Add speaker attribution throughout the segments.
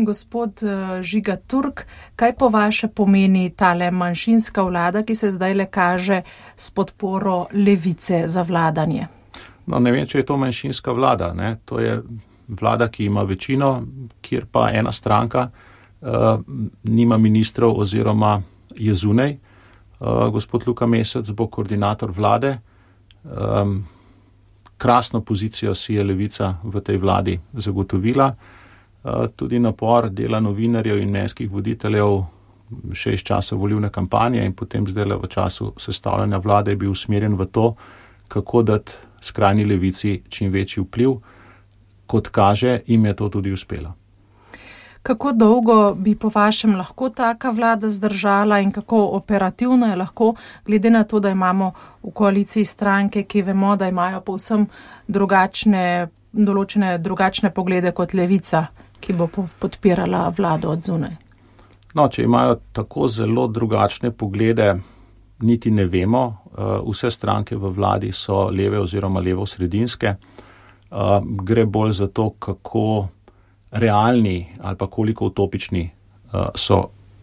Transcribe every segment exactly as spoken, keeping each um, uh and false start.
Speaker 1: Gospod Žiga Turk, kaj po vaše pomeni tale manjšinska vlada, ki se zdaj le kaže s podporo levice za vladanje?
Speaker 2: No, ne vem, če je to manjšinska vlada, ne. To je vlada, ki ima večino, kjer pa ena stranka uh, nima ministrov oziroma je zunaj. Uh, gospod Luka Mesec bo koordinator vlade. Um, krasno pozicijo si je levica v tej vladi zagotovila. Uh, tudi napor dela novinarjev in medijskih voditeljev še iz časa volilne kampanje in potem zdaj v času sestavljanja vlade je bil usmerjen v to, kako dati skrajni levici čim večji vpliv. Kot kaže, jim je to tudi uspelo.
Speaker 1: Kako dolgo bi po vašem lahko taka vlada zdržala in kako operativno je lahko, glede na to, da imamo v koaliciji stranke, ki vemo, da imajo povsem drugačne, določene drugačne poglede kot levica, ki bo podpirala vlado od zunaj?
Speaker 2: No, če imajo tako zelo drugačne poglede, niti ne vemo. Vse stranke v vladi so leve oziroma levo-sredinske. Gre bolj za to, kako realni ali pa koliko utopični so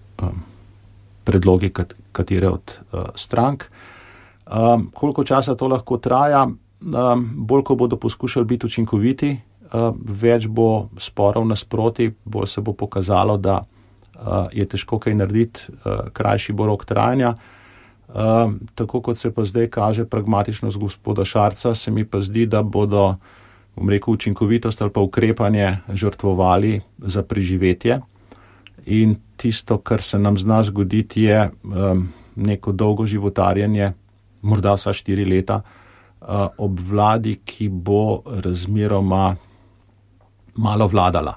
Speaker 2: predlogi katere od strank. Koliko časa to lahko traja, bolj ko bodo poskušali biti učinkoviti, več bo sporov nasproti, bolj se bo pokazalo, da je težko kaj narediti, krajši bo rok trajanja. Uh, tako kot se pa zdaj kaže pragmatičnost gospoda Šarca, se mi pa zdi, da bodo, bom rekel, učinkovitost ali pa ukrepanje žrtvovali za preživetje. In tisto, kar se nam zna zgoditi, je um, neko dolgo životarjenje, morda vsa štiri leta, uh, ob vladi, ki bo razmeroma malo vladala.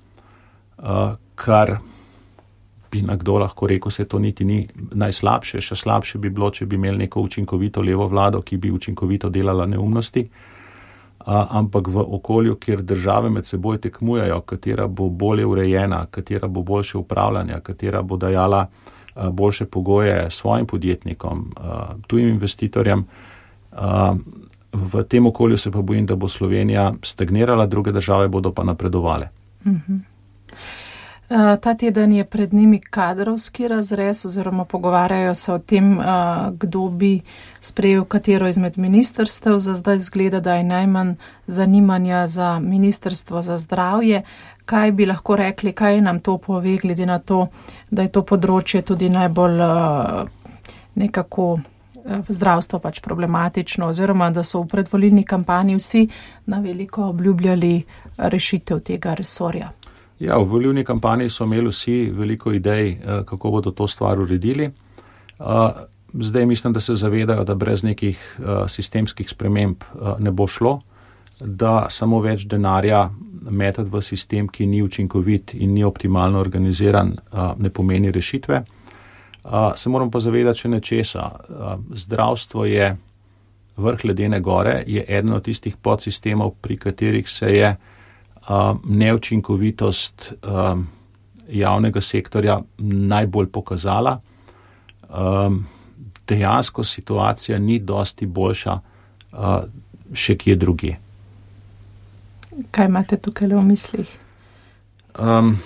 Speaker 2: Uh, kar bi nekdo lahko rekel, se to niti ni najslabše, še slabše bi bilo, če bi imeli neko učinkovito levo vlado, ki bi učinkovito delala neumnosti, a, ampak v okolju, kjer države med seboj tekmujejo, katera bo bolje urejena, katera bo boljše upravljanja, katera bo dajala a, boljše pogoje svojim podjetnikom, a, tujim investitorjem, a, v tem okolju se pa bojim, da bo Slovenija stagnirala, druge države bodo pa napredovale.
Speaker 1: Mhm. Ta teden je pred njimi kadrovski razrez oziroma pogovarjajo se o tem, kdo bi sprejel katero izmed ministrstev. Za zdaj zgleda, da je najmanj zanimanja za ministrstvo za zdravje. Kaj bi lahko rekli, kaj nam to pove, glede na to, da je to področje tudi najbolj nekako zdravstvo pač problematično oziroma da so v predvolilni kampanji vsi na veliko obljubljali rešitev tega resorja?
Speaker 2: Ja, v volilni kampanji so imeli vsi veliko idej, kako bodo to stvar uredili. Zdaj mislim, da se zavedajo, da brez nekih sistemskih sprememb ne bo šlo, da samo več denarja metati v sistem, ki ni učinkovit in ni optimalno organiziran, ne pomeni rešitve. Se moram pa zavedati še nečesa. Zdravstvo je vrh ledene gore, je eden od tistih podsistemov, pri katerih se je Uh, neučinkovitost um, javnega sektorja najbolj pokazala. Um, dejansko situacija ni dosti boljša uh, še kje drugje.
Speaker 1: Kaj imate tukaj v mislih?
Speaker 2: Um,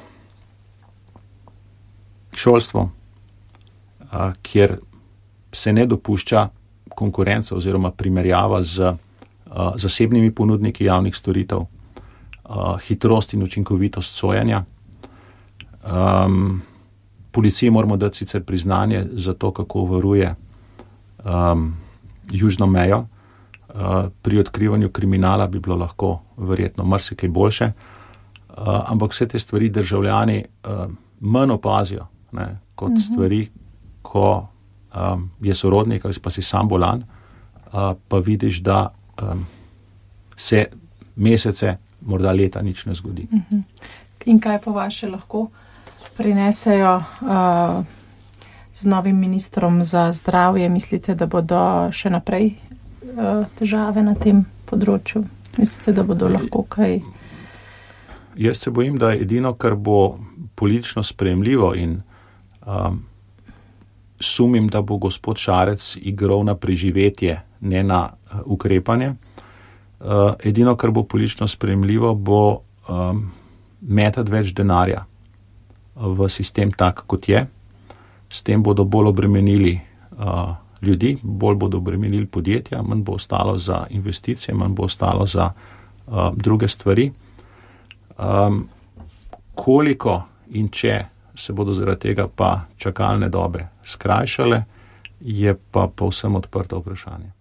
Speaker 2: šolstvo, uh, kjer se ne dopušča konkurenca oziroma primerjava z uh, zasebnimi ponudniki javnih storitev. Uh, hitrost in učinkovitost sojenja. Um, policiji moramo dati sicer priznanje za to, kako varuje um, južno mejo. Uh, pri odkrivanju kriminala bi bilo lahko verjetno marsikaj boljše, uh, ampak vse te stvari državljani uh, manj opazijo, ne, kot uh-huh. stvari, ko um, je sorodnik ali pa si sam bolan, uh, pa vidiš, da um, se mesece morda leta nič ne zgodi.
Speaker 1: Uh-huh. In kaj po vaše lahko prinesejo uh, z novim ministrom za zdravje? Mislite, da bodo še naprej uh, težave na tem področju? Mislite, da bodo lahko kaj?
Speaker 2: Jaz se bojim, da edino, kar bo politično sprejemljivo in um, sumim, da bo gospod Šarec igral na preživetje, ne na uh, ukrepanje. Uh, edino, kar bo politično sprejemljivo, bo um, metati več denarja v sistem tak, kot je. S tem bodo bolj obremenili uh, ljudi, bolj bodo obremenili podjetja, manj bo ostalo za investicije, manj bo ostalo za uh, druge stvari. Um, koliko in če se bodo zaradi tega pa čakalne dobe skrajšale, je pa povsem odprto vprašanje.